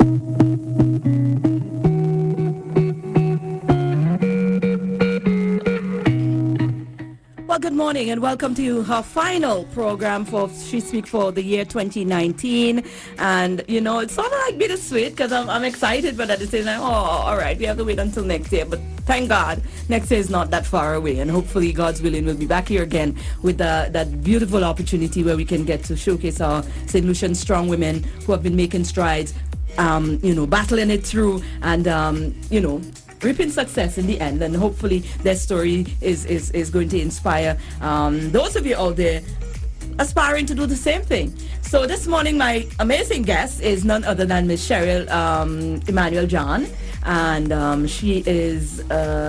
Well, good morning and welcome to her final program for She Speak for the year 2019. And, you know, it's sort of like bittersweet because I'm excited, but at the same time, all right, we have to wait until next year. But thank God, next year is not that far away. And hopefully, God's willing, we'll be back here again with that beautiful opportunity where we can get to showcase our St. Lucian strong women who have been making strides, battling it through and, reaping success in the end, and hopefully their story is going to inspire those of you out there aspiring to do the same thing. So this morning my amazing guest is none other than Miss Cheryl Emmanuel John, and she is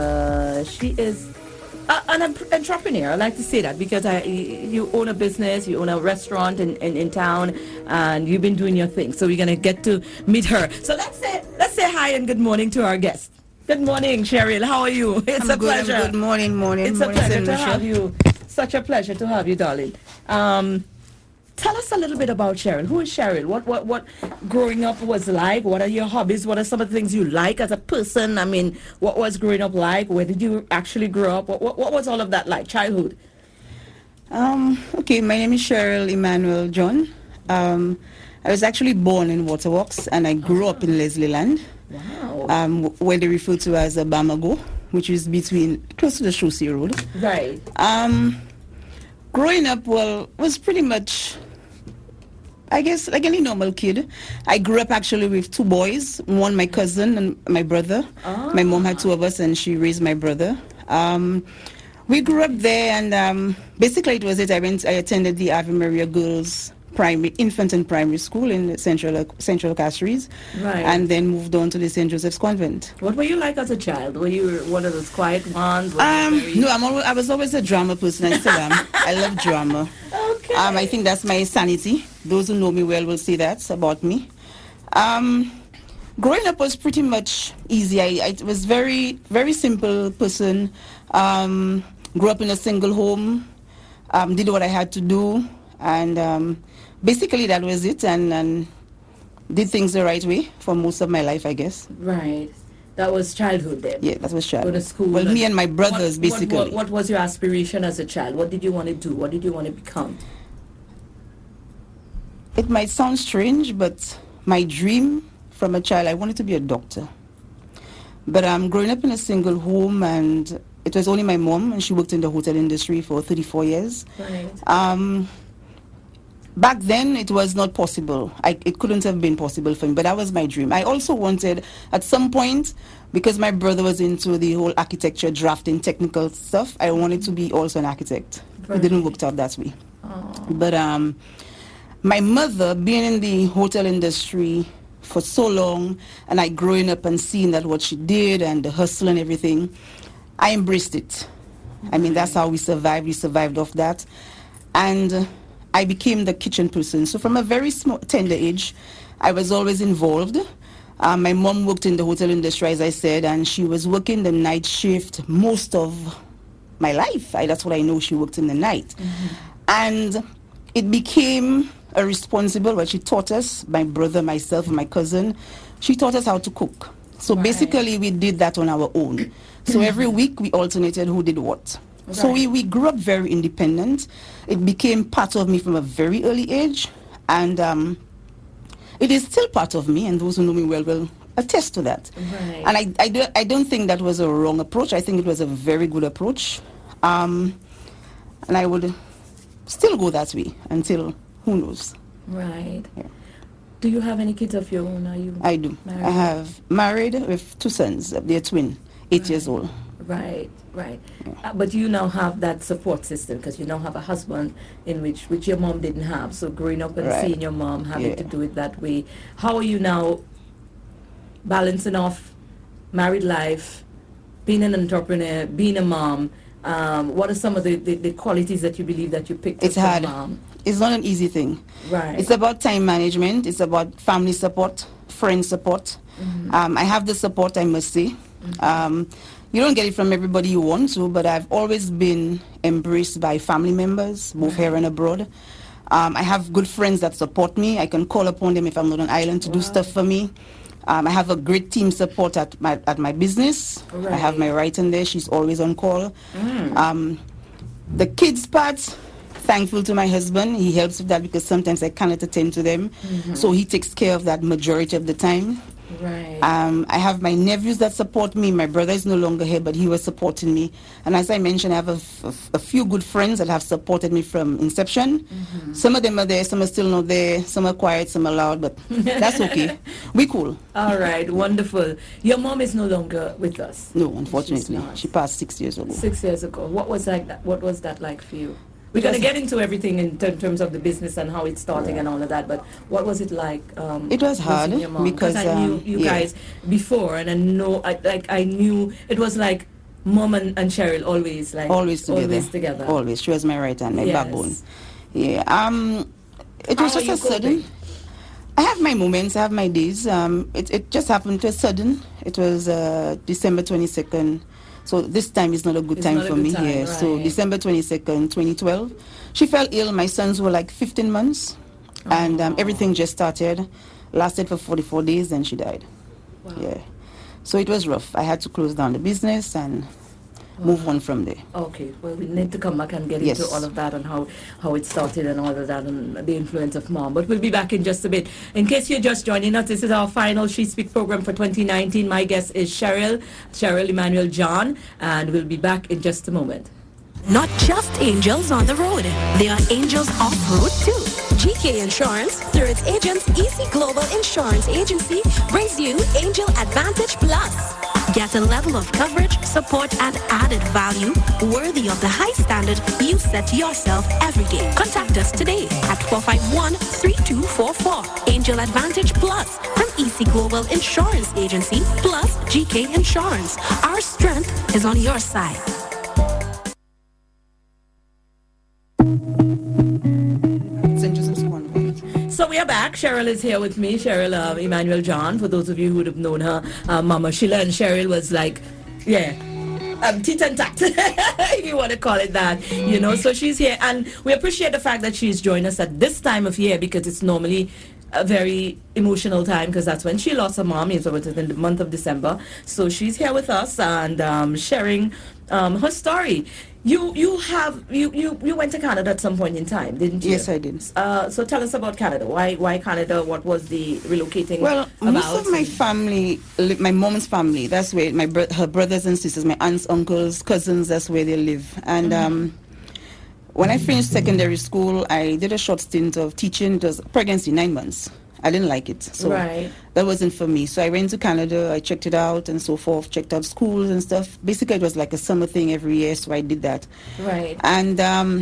an entrepreneur. I like to say that because you own a business, you own a restaurant in town, and you've been doing your thing. So we're gonna get to meet her. So let's say hi and good morning to our guest. Good morning, Cheryl. How are you? It's a pleasure. Good morning. It's a pleasure to have you. Such a pleasure to have you, darling. Tell us a little bit about Cheryl. Who is Cheryl? What growing up was like? What are your hobbies? What are some of the things you like as a person? I mean, what was growing up like? Where did you actually grow up? What was all of that like? Childhood. Okay, my name is Cheryl Emmanuel John. I was actually born in Waterworks, and I grew up in Leslie Land. Wow. Where they refer to as Bamago, which is close to the Chaussee Road. Right. Growing up, was pretty much, I guess, like any normal kid. I grew up actually with two boys, one my cousin and my brother. Ah. My mom had two of us, and she raised my brother. We grew up there, and basically it was it. I attended the Ave Maria Girls Infant and Primary School in Central Castries, right, and then moved on to the St. Joseph's Convent. What were you like as a child? Were you one of those quiet ones? No, I was always a drama person. I still am. I love drama. Okay. I think that's my sanity. Those who know me well will say that about me. Growing up was pretty much easy. I was very, very simple person. Grew up in a single home. Did what I had to do, and basically that was it, and did things the right way for most of my life, I guess. Right. That was childhood then? Yeah, that was childhood. Go to school. Well, me and my brothers, basically. What was your aspiration as a child? What did you want to do? What did you want to become? It might sound strange, but my dream from a child, I wanted to be a doctor. But growing up in a single home, and it was only my mom, and she worked in the hotel industry for 34 years. Right. Back then, it was not possible. It couldn't have been possible for me, but that was my dream. I also wanted, at some point, because my brother was into the whole architecture, drafting, technical stuff, I wanted to be also an architect. Right. It didn't work out that way. Oh. But my mother, being in the hotel industry for so long, and I growing up and seeing that what she did and the hustle and everything, I embraced it. I mean, that's how we survived. We survived off that. And I became the kitchen person. So from a very tender age, I was always involved. My mom worked in the hotel industry, as I said, and she was working the night shift most of my life. That's what I know. She worked in the night. Mm-hmm. And it became a responsible, what she taught us, my brother, myself, and my cousin, she taught us how to cook. So right. Basically, we did that on our own. So every week, we alternated who did what. Right. So we grew up very independent. It became part of me from a very early age, and it is still part of me, and those who know me well will attest to that. Right. And I don't think that was a wrong approach. I think it was a very good approach, and I would still go that way until who knows. Right. Yeah. Do you have any kids of your own? Are you? I do. Married? I have married with two sons. They're twin, 8 years old. Right, right. Yeah. But you now have that support system because you now have a husband in which your mom didn't have. So growing up and seeing your mom having to do it that way, how are you now balancing off married life, being an entrepreneur, being a mom? What are some of the qualities that you believe that you picked up from mom? It's not an easy thing. Right. It's about time management. It's about family support, friend support. Mm-hmm. I have the support, I must say. Mm-hmm. You don't get it from everybody you want to, but I've always been embraced by family members, both here and abroad. I have good friends that support me. I can call upon them if I'm not on island to do stuff for me. I have a great team support at my business. Right. I have my writing there. She's always on call. The kids part, thankful to my husband. He helps with that because sometimes I cannot attend to them. So he takes care of that majority of the time. Right. I have my nephews that support me. My brother is no longer here, but he was supporting me. And as I mentioned, I have a few good friends that have supported me from inception. Some of them are there, some are still not there. Some are quiet, some are loud, but that's okay. We cool. All right, wonderful. Your mom is no longer with us. No, unfortunately. She passed 6 years ago. 6 years ago. What was that like for you? We're going to get into everything in terms of the business and how it's starting and all of that, but what was it like? It was hard because I knew you guys before, and I knew it was like Mom and Cheryl always together. Always. She was my right hand, my backbone. Yeah. It was just a sudden. I have my moments, I have my days. It just happened to a sudden. It was December 22nd. So this time is not a good time for me here. Right. So December 22nd, 2012, she fell ill. My sons were like 15 months. And everything just started, lasted for 44 days, and she died. Wow. Yeah. So it was rough. I had to close down the business and move on from there. Okay. Well, we need to come back and get into all of that and how it started and all of that and the influence of Mom. But we'll be back in just a bit. In case you're just joining us, this is our final She Speak program for 2019. My guest is Cheryl Emmanuel John, and we'll be back in just a moment. Not just angels on the road. There are angels off-road too. GK Insurance, through its agents, EC Global Insurance Agency, brings you Angel Advantage Plus. Get a level of coverage, support, and added value worthy of the high standard you set yourself every day. Contact us today at 451-3244. Angel Advantage Plus from EC Global Insurance Agency plus GK Insurance. Our strength is on your side. So we are back. Cheryl is here with me. Cheryl Emmanuel John. For those of you who would have known her, Mama Sheila and Cheryl was like, tit and tat, if you want to call it that. You know, so she's here. And we appreciate the fact that she's joined us at this time of year because it's normally a very emotional time because that's when she lost her mom. So it was in the month of December. So she's here with us and sharing her story. You went to Canada at some point in time, didn't you? Yes, I did. So tell us about Canada. Why Canada? What was the relocating? Well, most of my family, my mom's family, that's where her brothers and sisters, my aunts, uncles, cousins, that's where they live. And when I finished secondary school, I did a short stint of teaching. It was pregnancy, 9 months. I didn't like it. So that wasn't for me. So I went to Canada, I checked it out and so forth, checked out schools and stuff. Basically, it was like a summer thing every year, so I did that. Right. And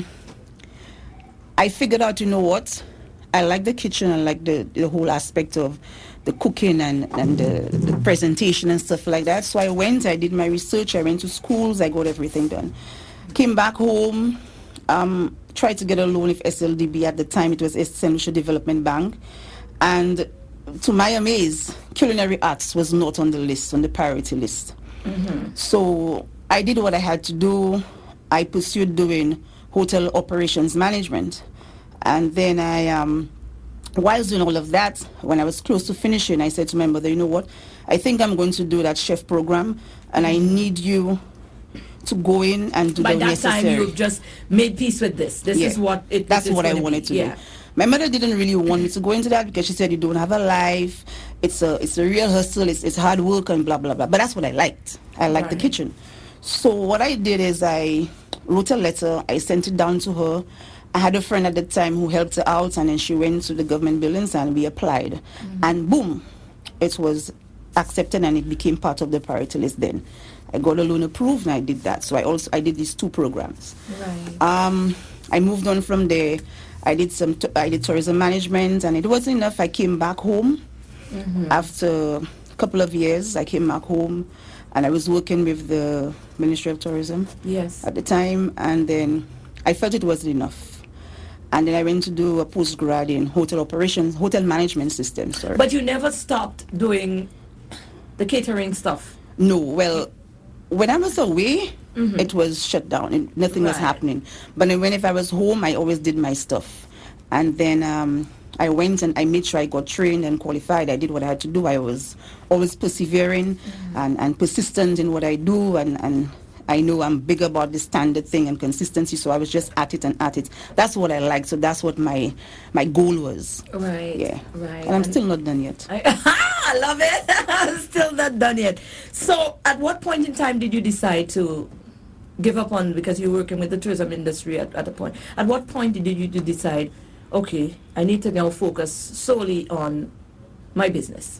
I figured out, you know what? I like the kitchen, I like the whole aspect of the cooking and the presentation and stuff like that. So I went, I did my research, I went to schools, I got everything done. Came back home, tried to get a loan with SLDB. At the time, it was St. Lucia Development Bank. And to my amaze, culinary arts was not on the list, on the priority list. So I did what I had to do. I pursued doing hotel operations management. And then while doing all of that, when I was close to finishing, I said to my mother, you know what, I think I'm going to do that chef program, and I need you to go in and do the necessary. By that time, you've just made peace with this. That's what I wanted to do. My mother didn't really want me to go into that because she said you don't have a life. It's a real hustle. It's hard work and blah blah blah. But that's what I liked. I liked the kitchen. So what I did is I wrote a letter. I sent it down to her. I had a friend at the time who helped her out, and then she went to the government buildings and we applied, and boom, it was accepted and it became part of the priority list. Then I got a loan approved and I did that. So I did these 2 programs. Right. I moved on from there. I did tourism management, and it wasn't enough. I came back home after a couple of years. I came back home, and I was working with the Ministry of Tourism at the time, and then I felt it wasn't enough. And then I went to do a postgrad in hotel management system. Sorry. But you never stopped doing the catering stuff? No. Well, when I was away, it was shut down. Nothing was happening. But then if I was home, I always did my stuff. And then I went and I made sure I got trained and qualified. I did what I had to do. I was always persevering and persistent in what I do, and I know I'm big about the standard thing and consistency, so I was just at it and at it. That's what I liked, so that's what my goal was. Right. Yeah. Right. And I'm still not done yet. I love it. I'm still not done yet. So at what point in time did you decide to give up on, because you're working with the tourism industry at a point, at what point did you decide, okay, I need to now focus solely on my business?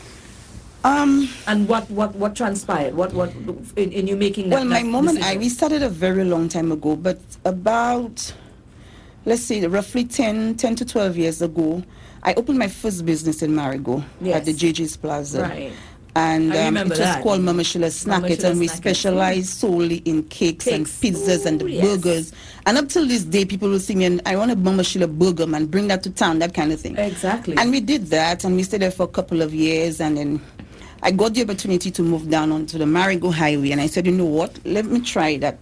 And what transpired? What in you making that? Well, my mom and decision? we started a very long time ago, but about, let's say, roughly 10 to 12 years ago, I opened my first business in Marigot at the JJ's Plaza. Right. And I it remember was that. called Mama Sheila Snack It, and we specialize solely in cakes and pizzas and the burgers. And up till this day, people will see me and I want a Mama Sheila burger, man, bring that to town, that kind of thing. Exactly. And we did that, and we stayed there for a couple of years, and then I got the opportunity to move down onto the Marigot Highway, and I said, you know what, let me try that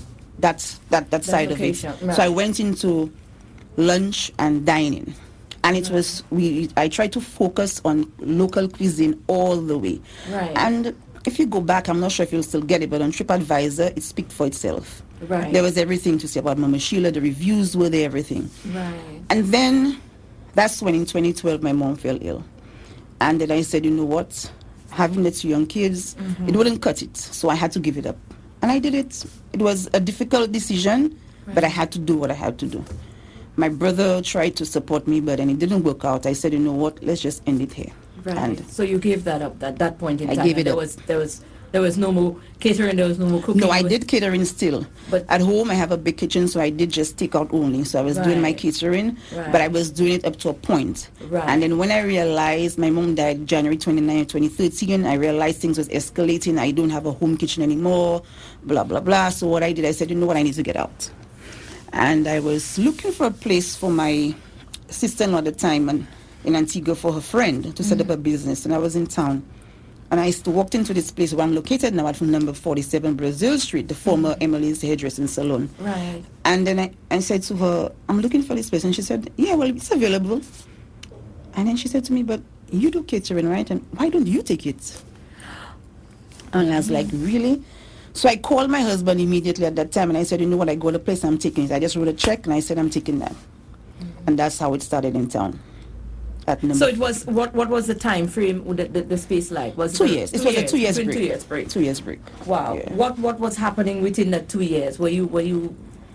side of it. Right. So I went into lunch and dining. And it was, I tried to focus on local cuisine all the way. Right. And if you go back, I'm not sure if you'll still get it, but on TripAdvisor, it speaks for itself. Right. There was everything to say about Mama Sheila, the reviews were there, everything. Right. And then, that's when in 2012, my mom fell ill. And then I said, you know what, having the 2 young kids, it wouldn't cut it. So I had to give it up. And I did it. It was a difficult decision, but I had to do what I had to do. My brother tried to support me, but then it didn't work out. I said, you know what, let's just end it here. Right. And so you gave that up at that point in time. I gave it there up. There was no more catering, there was no more cooking. No, I did catering still. But at home, I have a big kitchen, so I did just take out only. So I was doing my catering, but I was doing it up to a point. Right. And then when I realized my mom died January 29, 2013, I realized things was escalating. I don't have a home kitchen anymore, blah, blah, blah. So what I did, I said, you know what, I need to get out. And I was looking for a place for my sister-in-law at the time in Antigua for her friend to set up a business. And I was in town. And I walked into this place where I'm located now at number 47 Brazil Street, the former Emily's hairdressing salon. Right. And then I said to her, I'm looking for this place. And she said, yeah, well, it's available. And then she said to me, but you do catering, right? And why don't you take it? And I was like, really? So I called my husband immediately at that time, and I said, you know what, I go to the place, I'm taking it. I just wrote a check, and I said, I'm taking that. And that's how it started in town. So it was, what was the time frame, the space like? Was 2 years. It was a 2 years break. 2 years break. 2 years break. Wow. Yeah. What was happening within that 2 years? Were you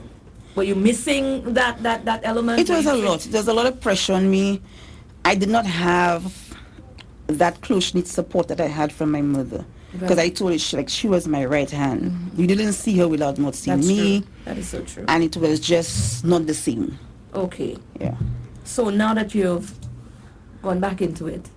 missing that element? It was a lot. There was a lot of pressure on me. I did not have that close-knit support that I had from my mother. Because I told her, she was my right hand. You didn't see her without not seeing me. True. That is so true. And it was just not the same. Okay. Yeah. So now that you've gone back into it.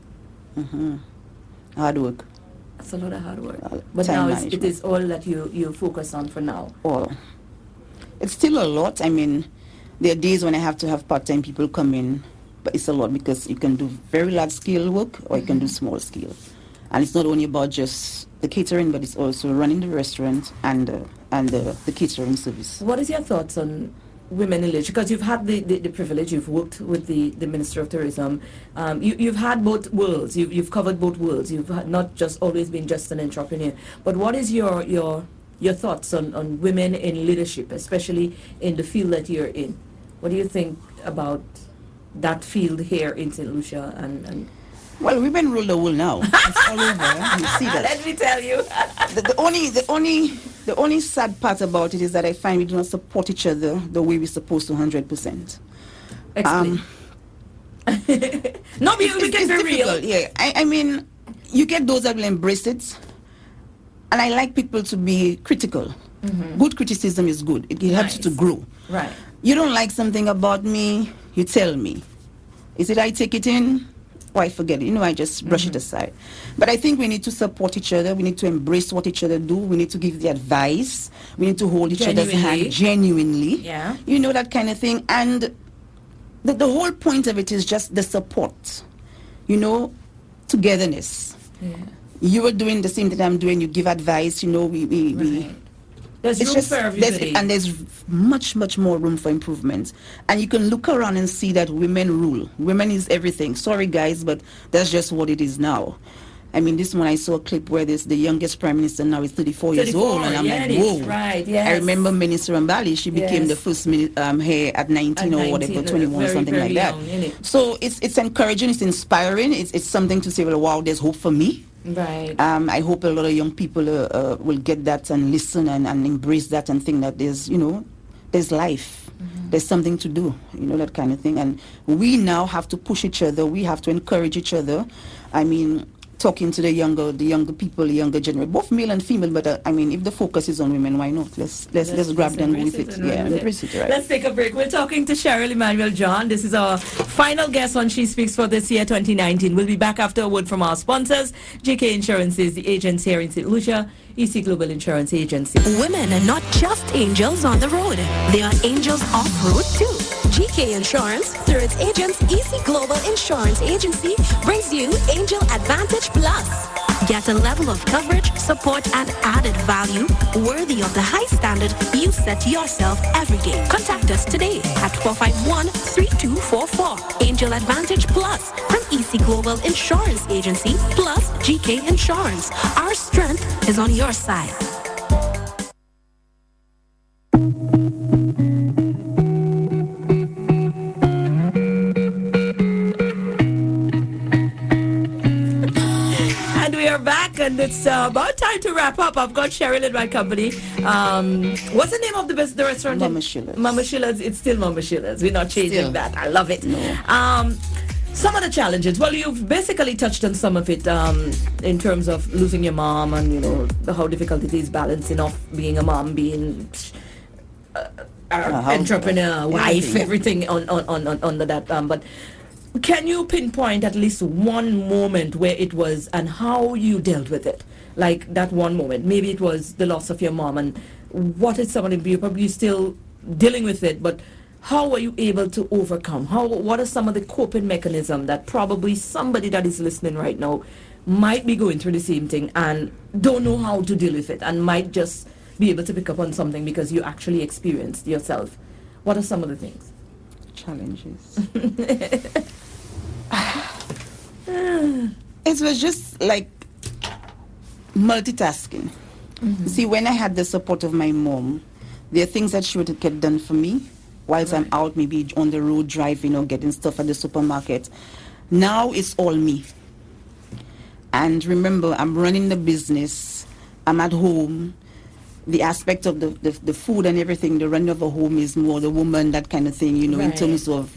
Hard work. That's a lot of hard work. But now it is all that you focus on for now. All. It's still a lot. I mean, there are days when I have to have part-time people come in, but it's a lot because you can do very large-scale work or you can do small-scale. And it's not only about just the catering, but it's also running the restaurant and the catering service. What is your thoughts on women in leadership? Because you've had the privilege, you've worked with the Minister of Tourism. You've had both worlds. You've covered both worlds. You've not just always been just an entrepreneur. But what is your thoughts on women in leadership, especially in the field that you're in? What do you think about that field here in St. Lucia and Well, women rule the world now. It's all over. You see that. Let me tell you. the only sad part about it is that I find we do not support each other the way we're supposed to 100%. Explain. No, we can be real. Yeah, I mean, you get those that will embrace it, and I like people to be critical. Good criticism is good. It helps you to grow. Right. You don't like something about me, you tell me. Is it I take it in? Or I forget it. I just brush it aside. But I think we need to support each other. We need to embrace what each other do. We need to give the advice. We need to hold each other's hand genuinely. Yeah. That kind of thing. And the whole point of it is just the support. Togetherness. Yeah. You are doing the same that I'm doing. You give advice. We There's room for everybody. And there's much more room for improvement. And you can look around and see that women rule. Women is everything. Sorry, guys, but that's just what it is now. I mean, this one I saw a clip where the youngest prime minister now is 34 years old, and I'm like, whoa. Right, yes. I remember Minister Mbali, she became the first hair at 19 or whatever, 21, something like that. Young, so it's encouraging, it's inspiring, it's something to say, well, wow, there's hope for me. Right. I hope a lot of young people will get that and listen and embrace that and think that there's life. Mm-hmm. There's something to do, that kind of thing. And we now have to push each other. We have to encourage each other. I mean, talking to the younger people, the younger generation, both male and female. But I mean, if the focus is on women, why not? Let's grab them with it. Yeah, embrace it. Right. Let's take a break. We're talking to Cheryl Emmanuel John. This is our final guest on She Speaks for this year, 2019. We'll be back after a word from our sponsors. GK Insurance is the agents here in St. Lucia. EC Global Insurance Agency. Women are not just angels on the road. They are angels off-road too. GK Insurance, through its agents, EC Global Insurance Agency, brings you Angel Advantage Plus. Get a level of coverage, support, and added value worthy of the high standard you set yourself every day. Contact us today at 451-3244. Angel Advantage Plus from EC Global Insurance Agency plus GK Insurance. Our strength is on your side. Back, and it's about time to wrap up. I've got Cheryl in my company. What's the name of the restaurant? Mama Sheila's. Mama Sheila's. It's still Mama Sheila's. We're not changing that. I love it. No. Some of the challenges. Well, you've basically touched on some of it in terms of losing your mom and how difficult it is balancing off being a mom, being entrepreneur, wife, everything under that. But can you pinpoint at least one moment where it was and how you dealt with it? Like that one moment. Maybe it was the loss of your mom, and what is some of the, you're probably still dealing with it, but how were you able to overcome? What are some of the coping mechanisms that probably somebody that is listening right now might be going through the same thing and don't know how to deal with it and might just be able to pick up on something because you actually experienced yourself? What are some of the things? Challenges. It was just like multitasking. Mm-hmm. See, when I had the support of my mom, there are things that she would get done for me whilst I'm out, maybe on the road driving or getting stuff at the supermarket. Now it's all me. And remember, I'm running the business. I'm at home. The aspect of the food and everything, the running of a home is more the woman, that kind of thing, in terms of,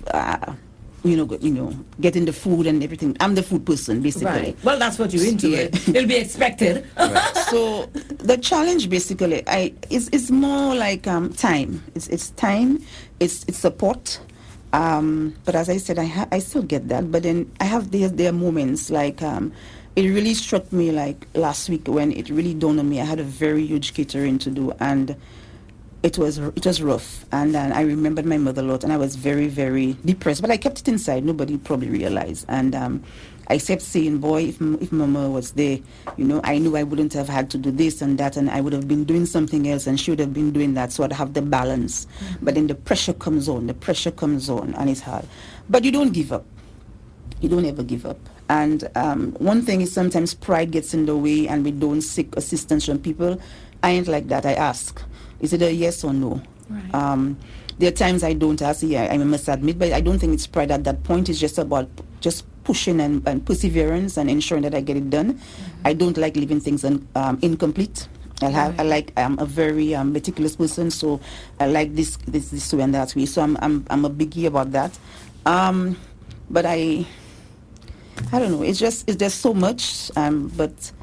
getting the food and everything. I'm the food person, basically. Right. Well, that's what you're into. It'll be expected. Right. So the challenge, basically, is more like time. It's time. It's support. But as I said, I still get that. But then there are moments like. It really struck me like last week when it really dawned on me. I had a very huge catering to do, and it was rough. And I remembered my mother a lot, and I was very, very depressed. But I kept it inside. Nobody probably realized. And I kept saying, boy, if Mama was there, I knew I wouldn't have had to do this and that, and I would have been doing something else, and she would have been doing that, so I'd have the balance. Mm-hmm. But then the pressure comes on, and it's hard. But you don't give up. You don't ever give up. And one thing is sometimes pride gets in the way and we don't seek assistance from people. I ain't like that. I ask. Is it a yes or no? Right. There are times I don't ask. Yeah, I must admit, but I don't think it's pride at that point. It's just about just pushing and perseverance and ensuring that I get it done. Mm-hmm. I don't like leaving things incomplete. I'm a very meticulous person, so I like this way and that way. So I'm a biggie about that. But I don't know. It's there's so much. But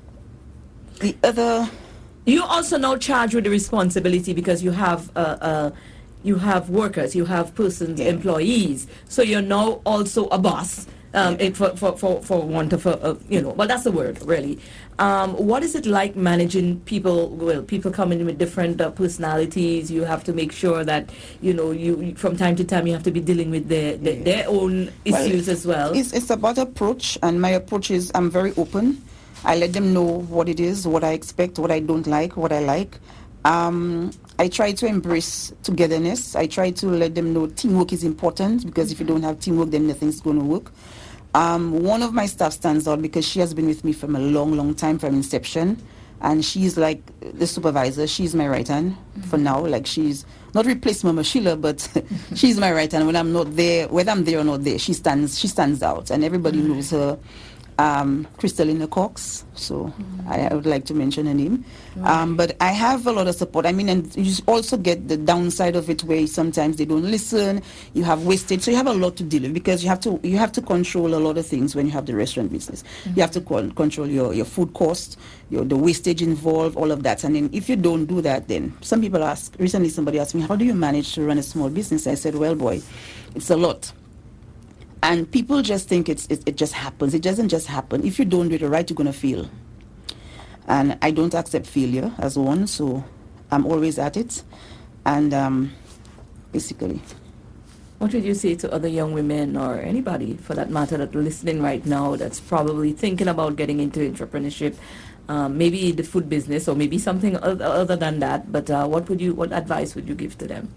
the other. You also now charged with the responsibility because you have workers, you have persons, employees. So you're now also a boss. For want of well, that's the word really. What is it like managing people? Well, people come in with different personalities. You have to make sure that you from time to time you have to be dealing with their own issues as well. It's about approach, and my approach is I'm very open. I let them know what it is, what I expect, what I don't like, what I like. I try to embrace togetherness. I try to let them know teamwork is important, because if you don't have teamwork, then nothing's going to work. One of my staff stands out because she has been with me from a long, long time, from inception. And she's like the supervisor. She's my right hand for now. Like, she's not replaced Mama Sheila, but she's my right hand. When I'm not there, whether I'm there or not there, she stands out. And everybody knows her. Crystalina Cox, so I would like to mention her name. But I have a lot of support. I mean, and you also get the downside of it, where sometimes they don't listen, you have wastage, so you have a lot to deal with, because you have to control a lot of things when you have the restaurant business. You have to control your food cost, the wastage involved, all of that. And then if you don't do that, then some people recently somebody asked me, how do you manage to run a small business? I said, well, boy, it's a lot. And people just think it just happens. It doesn't just happen. If you don't do it right, you're going to fail. And I don't accept failure as one, so I'm always at it. And basically. What would you say to other young women, or anybody for that matter, that are listening right now, that's probably thinking about getting into entrepreneurship, maybe the food business, or maybe something other than that? But what advice would you give to them?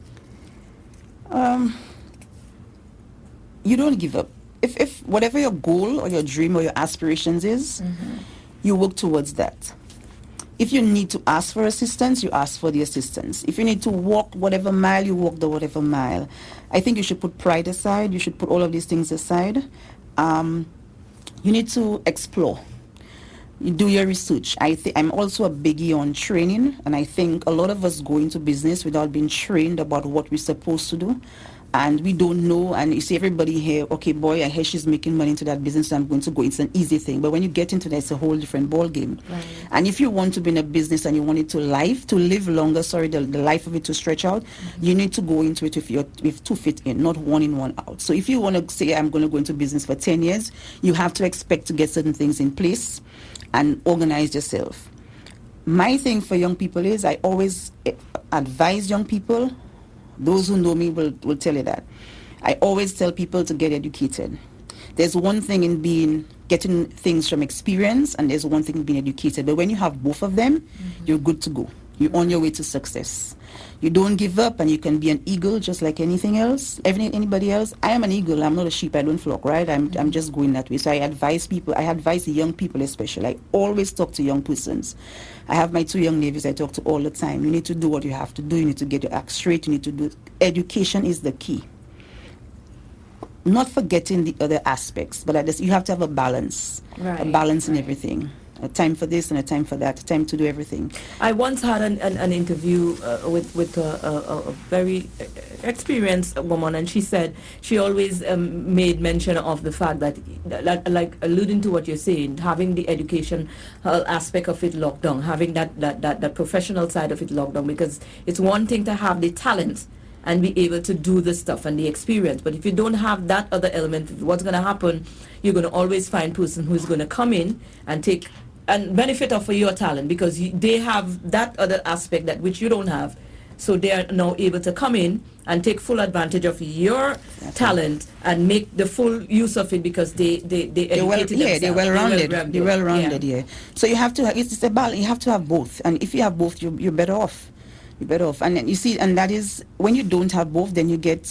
You don't give up. If whatever your goal or your dream or your aspirations is, you work towards that. If you need to ask for assistance, you ask for the assistance. If you need to walk whatever mile, you walk the whatever mile. I think you should put pride aside. You should put all of these things aside. You need to explore. You do your research. I'm also a biggie on training, and I think a lot of us go into business without being trained about what we're supposed to do. And we don't know, and you see everybody here, okay, boy, I hear she's making money into that business, so I'm going to go. It's an easy thing. But when you get into that, it's a whole different ball game. Right. And if you want to be in a business and you want it to live longer, the life of it to stretch out, you need to go into it with 2 feet in, not 1 in, 1 out. So if you want to say, I'm going to go into business for 10 years, you have to expect to get certain things in place and organize yourself. My thing for young people is, I always advise young people, those who know me will tell you that. I always tell people to get educated. There's one thing in getting things from experience, and there's one thing in being educated. But when you have both of them, you're good to go. You're on your way to success. You don't give up, and you can be an eagle just like anything else, anybody else. I am an eagle. I'm not a sheep. I don't flock, right? I'm just going that way. So I advise people. I advise young people especially. I always talk to young persons. I have my 2 young navies I talk to all the time. You need to do what you have to do. You need to get your act straight. You need to do. Education is the key. Not forgetting the other aspects, but you have to have a balance. Right. A balance in everything. A time for this and a time for that, a time to do everything. I once had an interview with a very experienced woman, and she said she always made mention of the fact that, like alluding to what you're saying, having the education aspect of it locked down, having that professional side of it locked down, because it's one thing to have the talent and be able to do the stuff and the experience. But if you don't have that other element, what's going to happen, you're going to always find a person who's going to come in and take and benefit off of your talent, because they have that other aspect that which you don't have. So they are now able to come in and take full advantage of your talent and make the full use of it, because they're well-rounded. They're well-rounded, yeah. So you have to, it's a balance. You have to have both. And if you have both, you're better off. You're better off. And then you see, and that is, when you don't have both, then you get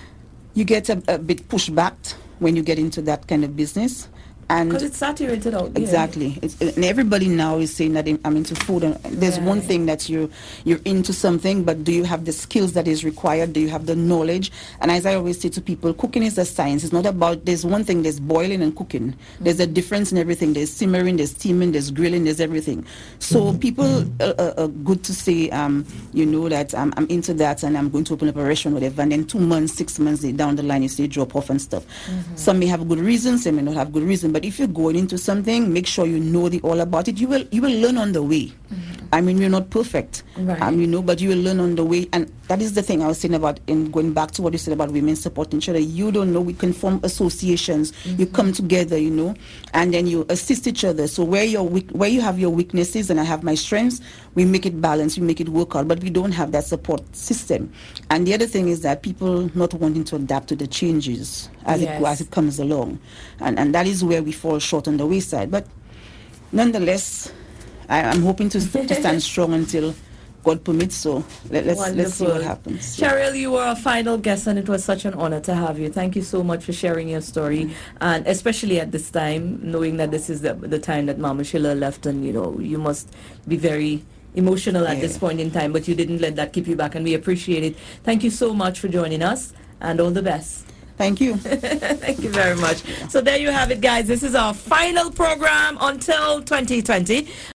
a bit pushed back when you get into that kind of business. Because it's saturated out there. Exactly. And everybody now is saying that I'm into food. And there's one thing that you're into something, but do you have the skills that is required? Do you have the knowledge? And as I always say to people, cooking is a science. It's not about, there's one thing, there's boiling and cooking. There's a difference in everything. There's simmering, there's steaming, there's grilling, there's everything. So people are good to say, that I'm into that and I'm going to open up a restaurant, whatever. And then 2 months, 6 months down the line, you say drop off and stuff. Some may have good reasons, some may not have good reason. But if you're going into something, make sure you know all about it. You will learn on the way. I mean, we're not perfect, right. But you will learn on the way. And that is the thing I was saying about, in going back to what you said about women supporting each other. You don't know, we can form associations. You come together, and then you assist each other. So where you have your weaknesses and I have my strengths, we make it balance, we make it work out. But we don't have that support system. And the other thing is that people not wanting to adapt to the changes as it comes along. And that is where we fall short on the wayside. But nonetheless, I'm hoping to stand strong until God permits. So let's see what happens. Cheryl, you were a final guest, and it was such an honor to have you. Thank you so much for sharing your story, and especially at this time, knowing that this is the time that Mama Sheila left, and you must be very emotional at this point in time, but you didn't let that keep you back, and we appreciate it. Thank you so much for joining us, and all the best. Thank you. Thank you very much. So there you have it, guys. This is our final program until 2020.